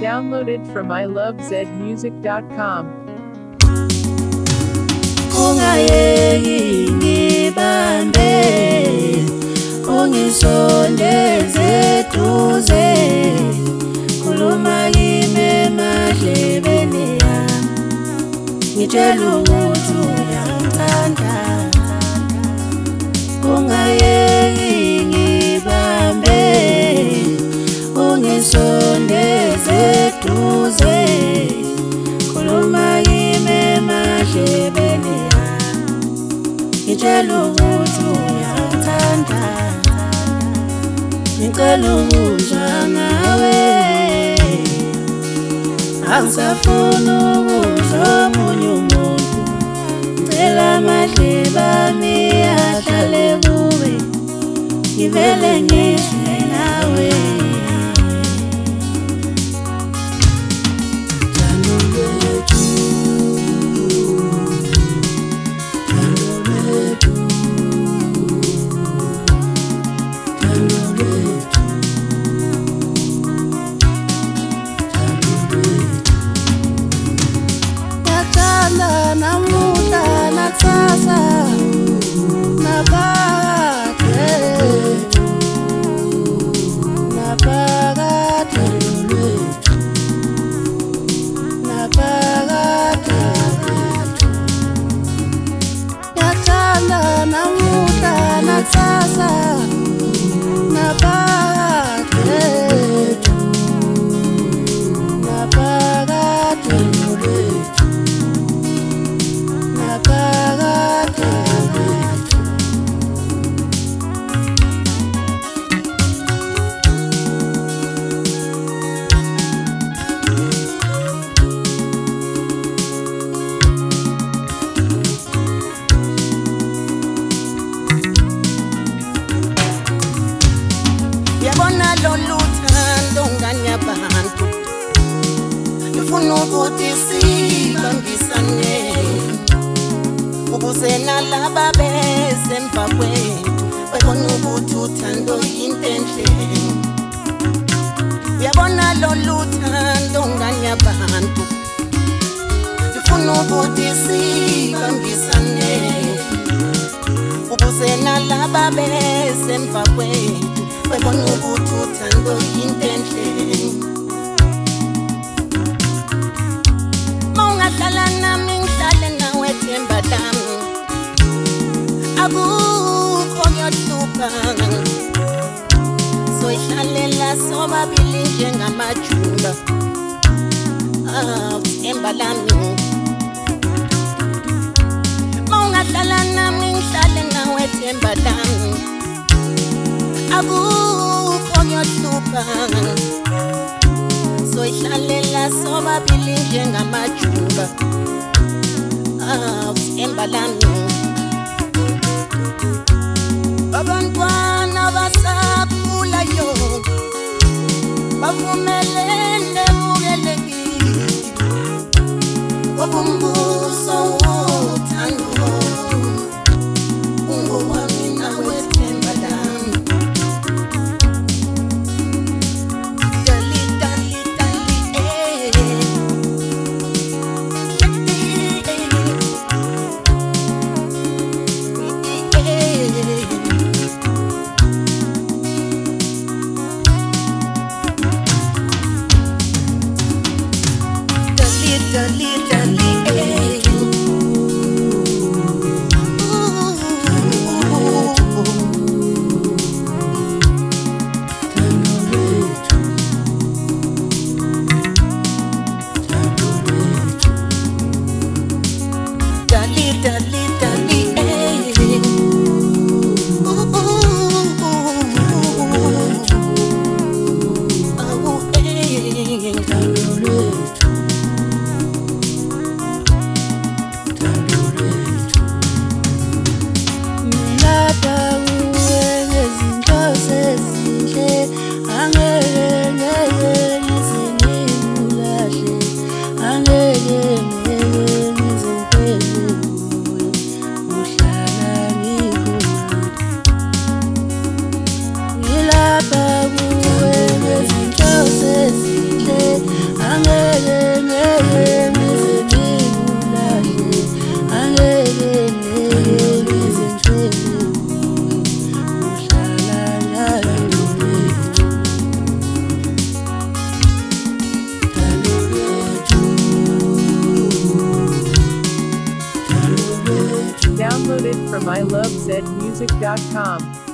Downloaded from ilovezmusic.com. Ungayeki ngibambe, ungisondeze duze, khuluma kimi emadlebeni yami, ngitshela ukuthi uyangithanda. Ungayeki ngibambe, ungisondeze duze, khuluma kimi emadlebeni yami, ngitshela ukuthi uyangithanda. Ngicela ukuzwa ngawe, angisafuni ukuzwa omunye umuntu. Ngicela amadlebe ami ahlale kuwe, ngivele ngizwe nawe. Namuhla nakusasa naphakade, naphakade, naphakade. Yathanda namuhla nakusasa naphakade, naphakade. Yabona lolu thando ngani yabantu, lufuna ukuthi sibambisane, ukuze nalaba besemva kwethu bebona ukuthi uthando yinto enhle. Uyabona lolu thando ngani yabantu, lufuna ukuthi sibambisane, ukuze nalaba besemva kwethu bebona ukuthi uthando yinto enhle. Maungahlala nami ngihlale nawe themba lami, akukho ngiyohlupha, soyihlalela sobabili njengamajumba. Themba lami, maungahlala nami ngihlale nawe themba lami, akukho ngiyohlupha, soyihlalela sobabili njengamajumba. Themba lami, abantwana basakhulayo bavumelene bukelekile, obumbuso wothando ungowami nawe themba lami. mylovezmusic.com.